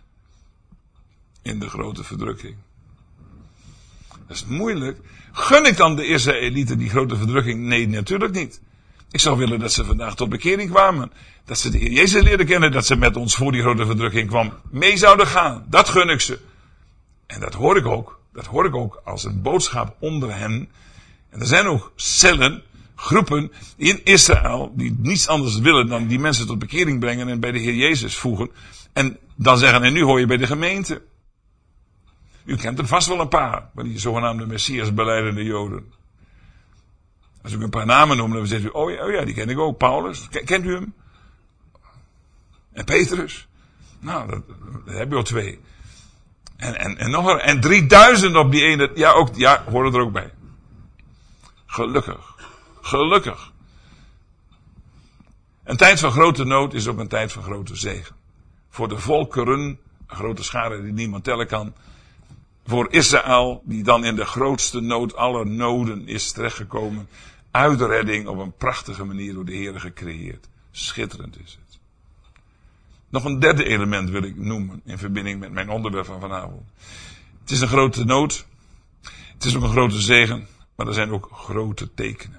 In de grote verdrukking. Dat is moeilijk. Gun ik dan de Israëlieten die grote verdrukking? Nee, natuurlijk niet. Ik zou willen dat ze vandaag tot bekering kwamen. Dat ze de Heer Jezus leerden kennen. Dat ze met ons voor die grote verdrukking kwam. Mee zouden gaan. Dat gun ik ze. En dat hoor ik ook. Dat hoor ik ook als een boodschap onder hen. En er zijn ook cellen, groepen in Israël die niets anders willen dan die mensen tot bekering brengen en bij de Heer Jezus voegen. En dan zeggen, en nu hoor je bij de gemeente. U kent er vast wel een paar, van die zogenaamde Messias-belijdende Joden. Als ik een paar namen noem, dan zegt u, oh ja, oh ja, die ken ik ook. Paulus, kent u hem? En Petrus? Nou, dat, dat heb je al twee. En, en, en nog een, en drieduizend op die ene, ja, ook, ja, horen er ook bij. Gelukkig. Gelukkig. Een tijd van grote nood is ook een tijd van grote zegen. Voor de volkeren, een grote schare die niemand tellen kan. Voor Israël, die dan in de grootste nood aller noden is terechtgekomen. Uitredding op een prachtige manier door de Heer gecreëerd. Schitterend is het. Nog een derde element wil ik noemen in verbinding met mijn onderwerp van vanavond. Het is een grote nood. Het is ook een grote zegen. Maar er zijn ook grote tekenen.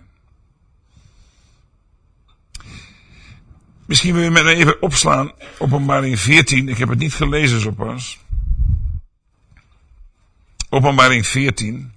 Misschien wil je met me even opslaan. Openbaring veertien. Ik heb het niet gelezen zo pas. Openbaring veertien.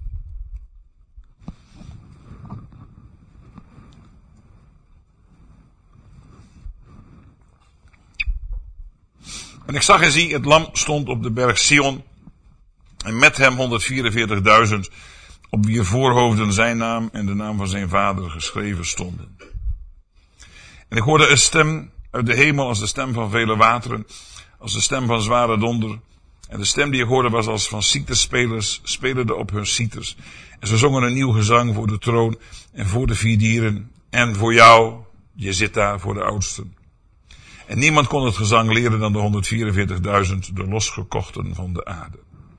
En ik zag en zie, het lam stond op de berg Sion. En met hem honderdvierenveertigduizend. Op wier voorhoofden zijn naam en de naam van zijn vader geschreven stonden. En ik hoorde een stem uit de hemel als de stem van vele wateren. Als de stem van zware donder. En de stem die ik hoorde was als van citerspelers, spelende op hun citers. En ze zongen een nieuw gezang voor de troon en voor de vier dieren. En voor jou, je zit daar voor de oudsten. En niemand kon het gezang leren dan de honderdvierenveertigduizend, de losgekochten van de aarde.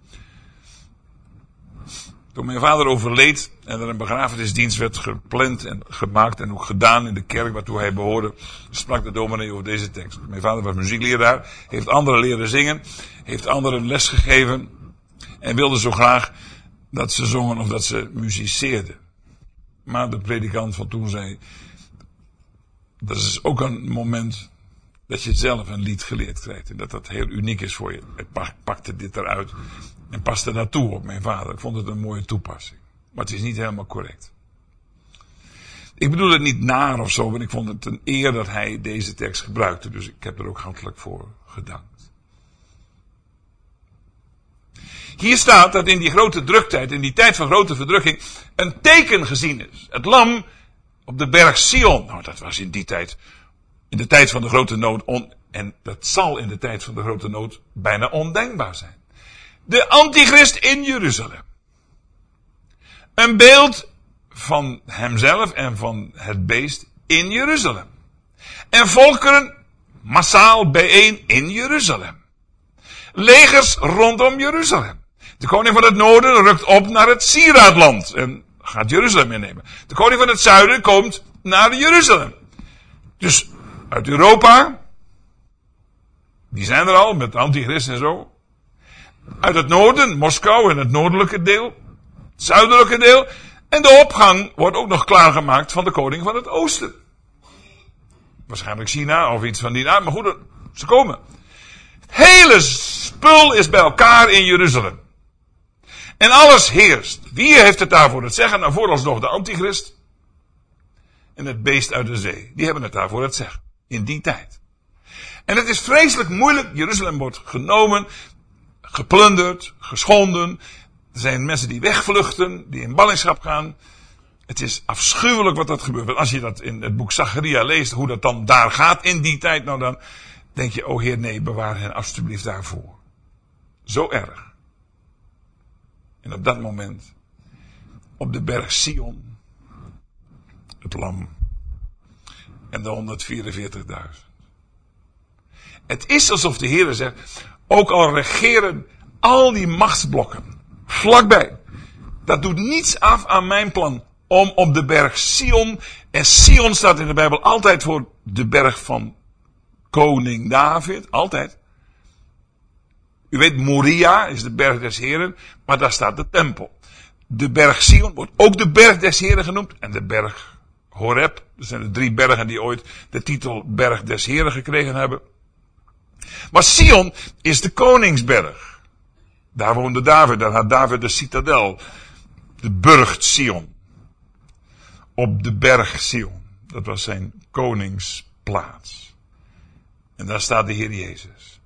Toen mijn vader overleed en er een begrafenisdienst werd gepland en gemaakt en ook gedaan in de kerk waartoe hij behoorde, sprak de dominee over deze tekst. Mijn vader was muziekleraar, heeft anderen leren zingen, heeft anderen les gegeven en wilde zo graag dat ze zongen of dat ze muziceerden. Maar de predikant van toen zei, dat is ook een moment dat je zelf een lied geleerd krijgt en dat dat heel uniek is voor je. Hij pakte dit eruit en paste naartoe op mijn vader. Ik vond het een mooie toepassing. Maar het is niet helemaal correct. Ik bedoel het niet naar of zo, want ik vond het een eer dat hij deze tekst gebruikte. Dus ik heb er ook hartelijk voor gedankt. Hier staat dat in die grote druktijd, in die tijd van grote verdrukking, een teken gezien is. Het lam op de berg Sion. Nou, dat was in die tijd, in de tijd van de grote nood, on, en dat zal in de tijd van de grote nood bijna ondenkbaar zijn. De antichrist in Jeruzalem. Een beeld van hemzelf en van het beest in Jeruzalem. En volkeren massaal bijeen in Jeruzalem. Legers rondom Jeruzalem. De koning van het noorden rukt op naar het sieraadland en gaat Jeruzalem innemen. De koning van het zuiden komt naar Jeruzalem. Dus uit Europa, die zijn er al met de antichrist en zo. Uit het noorden, Moskou en het noordelijke deel, het zuidelijke deel. En de opgang wordt ook nog klaargemaakt van de koning van het oosten. Waarschijnlijk China of iets van die naam, maar goed, ze komen. Het hele spul is bij elkaar in Jeruzalem. En alles heerst. Wie heeft het daarvoor het zeggen? Nou, vooralsnog de antichrist en het beest uit de zee. Die hebben het daarvoor het zeggen. In die tijd. En het is vreselijk moeilijk. Jeruzalem wordt genomen, geplunderd, geschonden. Er zijn mensen die wegvluchten, die in ballingschap gaan. Het is afschuwelijk wat dat gebeurt. Want als je dat in het boek Zacharia leest, hoe dat dan daar gaat in die tijd, nou dan denk je, oh Heer, nee, bewaar hen alstublieft daarvoor. Zo erg. En op dat moment, op de berg Sion, het lam en de honderdvierenveertigduizend. Het is alsof de Heer zegt, ook al regeren al die machtsblokken vlakbij, dat doet niets af aan mijn plan om op de berg Sion, en Sion staat in de Bijbel altijd voor de berg van koning David, altijd. U weet, Moria is de berg des Heren, maar daar staat de tempel. De berg Sion wordt ook de berg des Heren genoemd en de berg Horeb. Dat zijn de drie bergen die ooit de titel berg des Heren gekregen hebben. Maar Sion is de koningsberg. Daar woonde David, daar had David de citadel. De burcht Sion. op de berg Sion. Dat was zijn koningsplaats. En daar staat de Heer Jezus.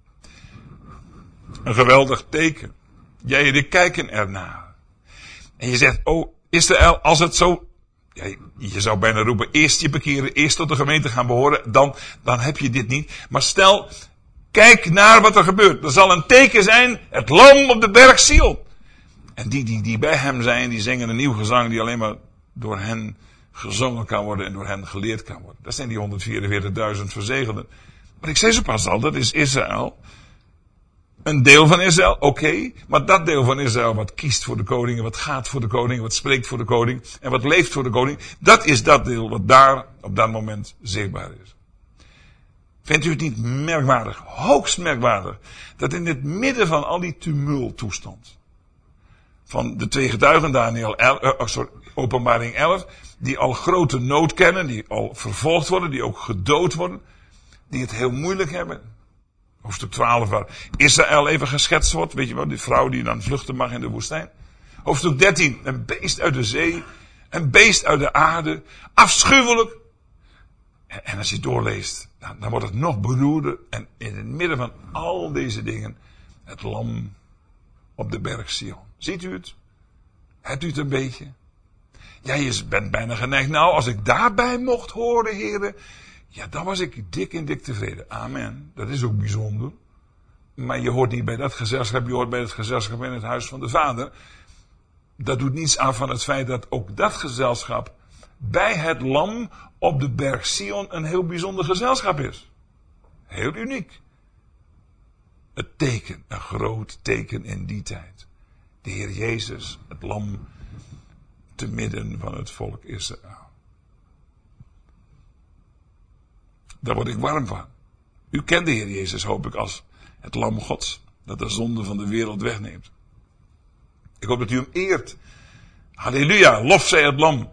Een geweldig teken. Jij en ik kijken ernaar. En je zegt, oh Israël, als het zo... Ja, je zou bijna roepen, eerst je bekeren, eerst tot de gemeente gaan behoren, dan, dan heb je dit niet. Maar stel, kijk naar wat er gebeurt. Er zal een teken zijn, het lam op de berg Sion. En die, die, die bij hem zijn, die zingen een nieuw gezang die alleen maar door hen gezongen kan worden en door hen geleerd kan worden. Dat zijn die honderdvierenveertigduizend verzegelden. Maar ik zei zo pas al, dat is Israël. Een deel van Israël, oké. Okay, maar dat deel van Israël wat kiest voor de koning, wat gaat voor de koning, wat spreekt voor de koning en wat leeft voor de koning. Dat is dat deel wat daar op dat moment zichtbaar is. Vindt u het niet merkwaardig, hoogst merkwaardig, dat in het midden van al die tumulttoestand van de twee getuigen, Daniel elf, uh, sorry, Openbaring elf, die al grote nood kennen, die al vervolgd worden, die ook gedood worden, die het heel moeilijk hebben. Hoofdstuk twaalf, waar Israël even geschetst wordt. Weet je wel, die vrouw die dan vluchten mag in de woestijn. Hoofdstuk dertien, een beest uit de zee. Een beest uit de aarde. Afschuwelijk. En, en als je doorleest, dan, dan wordt het nog beroerder. En in het midden van al deze dingen, het lam op de berg Sion. Ziet u het? Hebt u het een beetje? Ja, je bent bijna geneigd. Nou, als ik daarbij mocht horen, heren... Ja, dan was ik dik en dik tevreden. Amen. Dat is ook bijzonder. Maar je hoort niet bij dat gezelschap. Je hoort bij het gezelschap in het huis van de Vader. Dat doet niets aan van het feit dat ook dat gezelschap bij het lam op de berg Sion een heel bijzonder gezelschap is. Heel uniek. Het teken, een groot teken in die tijd. De Heer Jezus, het lam te midden van het volk Israël. Daar word ik warm van. U kent de Heer Jezus, hoop ik, als het lam Gods, dat de zonde van de wereld wegneemt. Ik hoop dat u hem eert. Halleluja, lof zij het lam.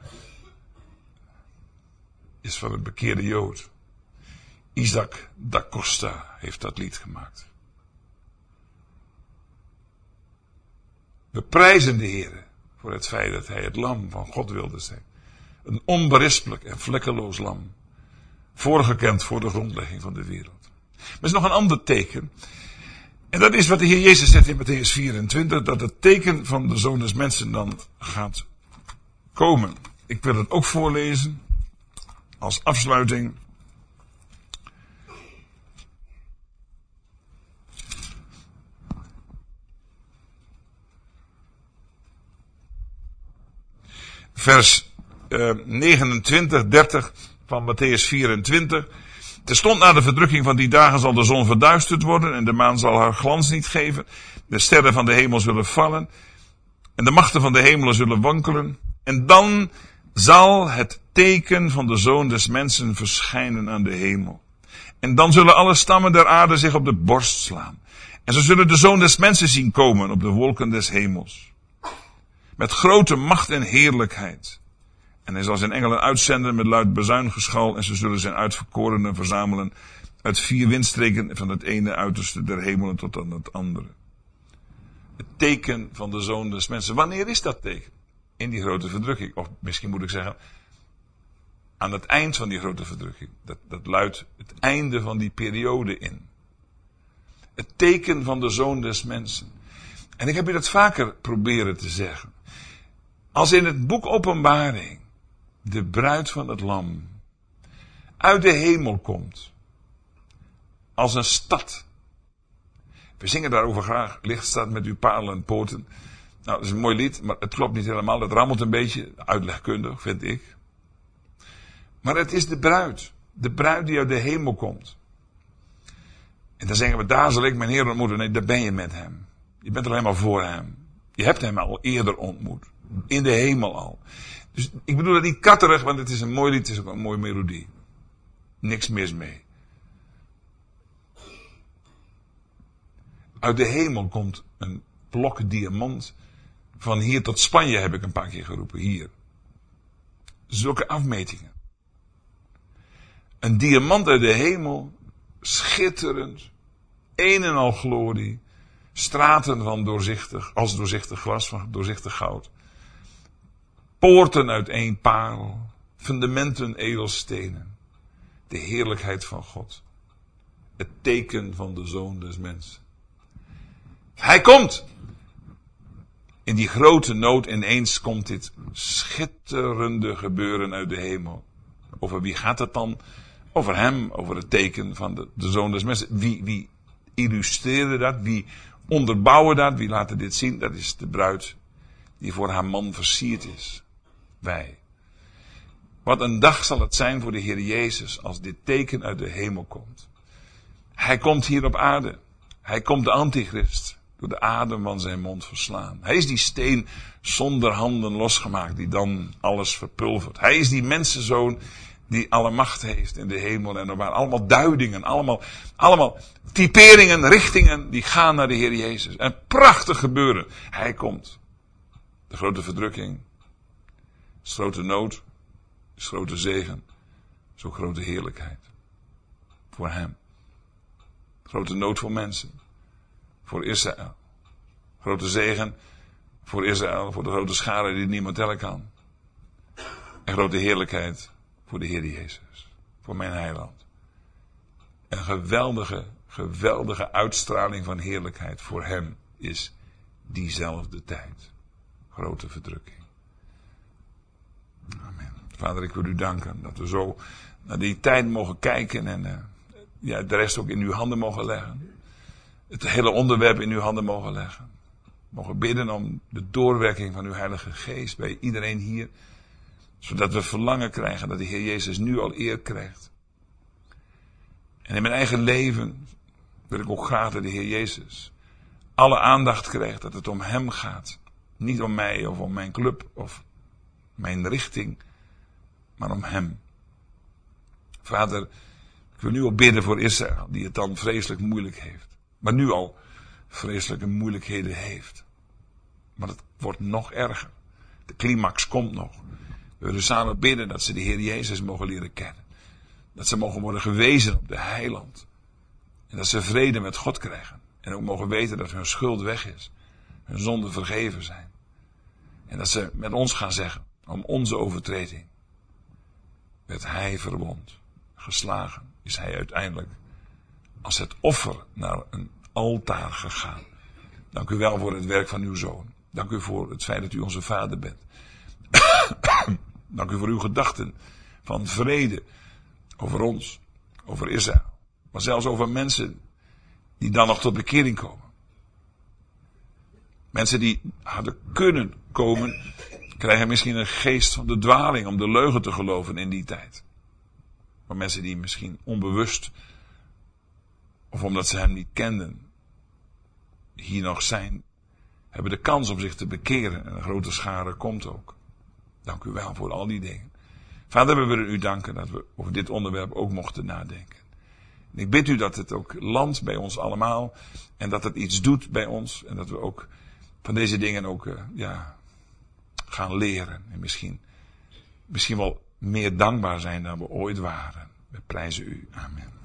Is van een bekeerde Jood. Isaac da Costa heeft dat lied gemaakt. We prijzen de Heer voor het feit dat hij het lam van God wilde zijn. Een onberispelijk en vlekkeloos lam. Voorgekend voor de grondlegging van de wereld. Maar er is nog een ander teken. En dat is wat de Heer Jezus zegt in Mattheüs vierentwintig. Dat het teken van de Zoon des Mensen dan gaat komen. Ik wil het ook voorlezen. Als afsluiting. Vers uh, negenentwintig, dertig van Mattheüs vierentwintig. Terstond na de verdrukking van die dagen zal de zon verduisterd worden en de maan zal haar glans niet geven. De sterren van de hemel zullen vallen en de machten van de hemelen zullen wankelen. En dan zal het teken van de Zoon des Mensen verschijnen aan de hemel. En dan zullen alle stammen der aarde zich op de borst slaan. En ze zullen de Zoon des Mensen zien komen op de wolken des hemels. Met grote macht en heerlijkheid. En hij zal zijn engelen uitzenden met luid bazuingeschal. En ze zullen zijn uitverkorenen verzamelen uit vier windstreken van het ene uiterste der hemelen tot aan het andere. Het teken van de Zoon des Mensen. Wanneer is dat teken? In die grote verdrukking. Of misschien moet ik zeggen, aan het eind van die grote verdrukking. Dat, dat luidt het einde van die periode in. Het teken van de Zoon des Mensen. En ik heb u dat vaker proberen te zeggen. Als in het boek Openbaring de bruid van het lam uit de hemel komt. Als een stad. We zingen daarover graag. Licht staat met uw palen en poten. Nou, dat is een mooi lied, maar het klopt niet helemaal. Het rammelt een beetje, uitlegkundig, vind ik. Maar het is de bruid. De bruid die uit de hemel komt. En dan zeggen we, daar zal ik mijn Heer ontmoeten. Nee, daar ben je met hem. Je bent er helemaal voor hem. Je hebt hem al eerder ontmoet. In de hemel al. Dus ik bedoel het niet katterig, want het is een mooi lied, het is ook een mooie melodie. Niks mis mee. Uit de hemel komt een blok diamant. Van hier tot Spanje heb ik een paar keer geroepen. Hier. Zulke afmetingen. Een diamant uit de hemel. Schitterend. Een en al glorie. Straten van doorzichtig, als doorzichtig glas, van doorzichtig goud. Poorten uit één parel. Fundamenten edelstenen. De heerlijkheid van God. Het teken van de Zoon des Mensen. Hij komt! In die grote nood ineens komt dit schitterende gebeuren uit de hemel. Over wie gaat het dan? Over hem, over het teken van de, de Zoon des Mensen. Wie, wie illustreerde dat? Wie onderbouwen dat? Wie laten dit zien? Dat is de bruid die voor haar man versierd is. Wij. Wat een dag zal het zijn voor de Heer Jezus als dit teken uit de hemel komt. Hij komt hier op aarde. Hij komt de antichrist door de adem van zijn mond verslaan. Hij is die steen zonder handen losgemaakt die dan alles verpulvert. Hij is die mensenzoon die alle macht heeft in de hemel en op aarde. Allemaal duidingen, allemaal, allemaal typeringen, richtingen die gaan naar de Heer Jezus. Een prachtig gebeuren. Hij komt. De grote verdrukking. De grote nood. De grote zegen. Zo'n grote heerlijkheid. Voor hem. Grote nood voor mensen. Voor Israël. Grote zegen voor Israël. Voor de grote schare die niemand tellen kan. En grote heerlijkheid voor de Heer Jezus. Voor mijn heiland. Een geweldige, geweldige uitstraling van heerlijkheid voor hem is diezelfde tijd. Grote verdrukking. Amen. Vader, ik wil u danken dat we zo naar die tijd mogen kijken en uh, ja, de rest ook in uw handen mogen leggen. Het hele onderwerp in uw handen mogen leggen. Mogen bidden om de doorwerking van uw Heilige Geest bij iedereen hier. Zodat we verlangen krijgen dat de Heer Jezus nu al eer krijgt. En in mijn eigen leven wil ik ook graag dat de Heer Jezus alle aandacht krijgt, dat het om hem gaat. Niet om mij of om mijn club of mijn richting, maar om hem. Vader, ik wil nu al bidden voor Israël, die het dan vreselijk moeilijk heeft. Maar nu al vreselijke moeilijkheden heeft. Maar het wordt nog erger. De climax komt nog. We willen samen bidden dat ze de Heer Jezus mogen leren kennen. Dat ze mogen worden gewezen op de heiland. En dat ze vrede met God krijgen. En ook mogen weten dat hun schuld weg is. Hun zonden vergeven zijn. En dat ze met ons gaan zeggen, om onze overtreding werd hij verwond. Geslagen is hij uiteindelijk als het offer naar een altaar gegaan. Dank u wel voor het werk van uw Zoon. Dank u voor het feit dat u onze Vader bent. Dank u voor uw gedachten van vrede over ons, over Israël. Maar zelfs over mensen die dan nog tot bekering komen. Mensen die hadden kunnen komen, krijgen misschien een geest van de dwaling om de leugen te geloven in die tijd. Maar mensen die misschien onbewust, of omdat ze hem niet kenden, hier nog zijn, hebben de kans om zich te bekeren. En een grote schare komt ook. Dank u wel voor al die dingen. Vader, we willen u danken dat we over dit onderwerp ook mochten nadenken. En ik bid u dat het ook landt bij ons allemaal. En dat het iets doet bij ons. En dat we ook van deze dingen ook uh, ja, gaan leren. En misschien, misschien wel meer dankbaar zijn dan we ooit waren. We prijzen u. Amen.